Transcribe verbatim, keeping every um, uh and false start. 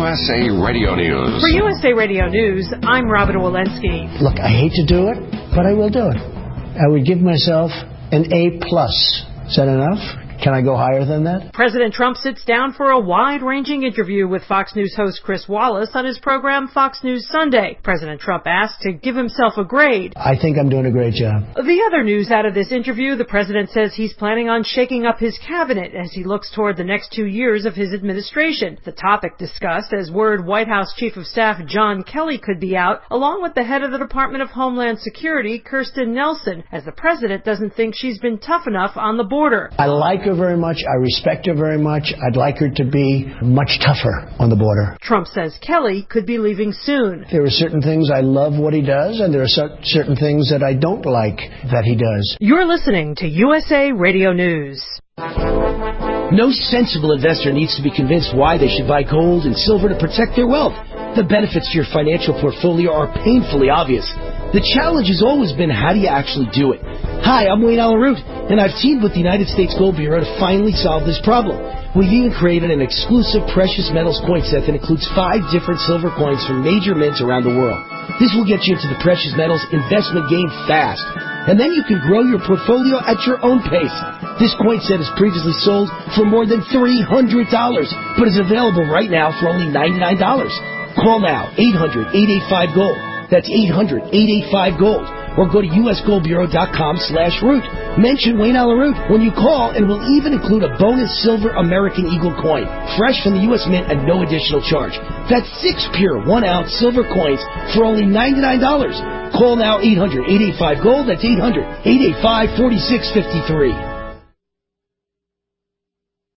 S A Radio News. For U S A Radio News, I'm Robin Walensky. Look, I hate to do it, but I will do it. I would give myself an A plus. Is that enough? Can I go higher than that? President Trump sits down for a wide-ranging interview with Fox News host Chris Wallace on his program Fox News Sunday. President Trump asked to give himself a grade. I think I'm doing a great job. The other news out of this interview, the president says he's planning on shaking up his cabinet as he looks toward the next two years of his administration. The topic discussed as word White House Chief of Staff John Kelly could be out, along with the head of the Department of Homeland Security, Kirstjen Nielsen, as the president doesn't think she's been tough enough on the border. I like her very much. I respect her very much. I'd like her to be much tougher on the border. Trump says Kelly could be leaving soon. There are certain things I love what he does, and there are certain things that I don't like that he does. You're listening to U S A Radio News. No sensible investor needs to be convinced why they should buy gold and silver to protect their wealth. The benefits to your financial portfolio are painfully obvious. The challenge has always been, how do you actually do it? Hi, I'm Wayne Alaroot, and I've teamed with the United States Gold Bureau to finally solve this problem. We've even created an exclusive precious metals coin set that includes five different silver coins from major mints around the world. This will get you into the precious metals investment game fast. And then you can grow your portfolio at your own pace. This coin set has previously sold for more than three hundred dollars, but is available right now for only ninety-nine dollars. Call now, eight hundred, eight eight five, GOLD. That's eight hundred, eight eight five, GOLD. Or go to usgoldbureau.com slash root. Mention Wayne Alaroot when you call, and we'll even include a bonus silver American Eagle coin, fresh from the U S Mint at no additional charge. That's six pure one-ounce silver coins for only ninety-nine dollars. Call now, eight hundred, eight eight five, GOLD. That's eight hundred, eight eight five, four six five three.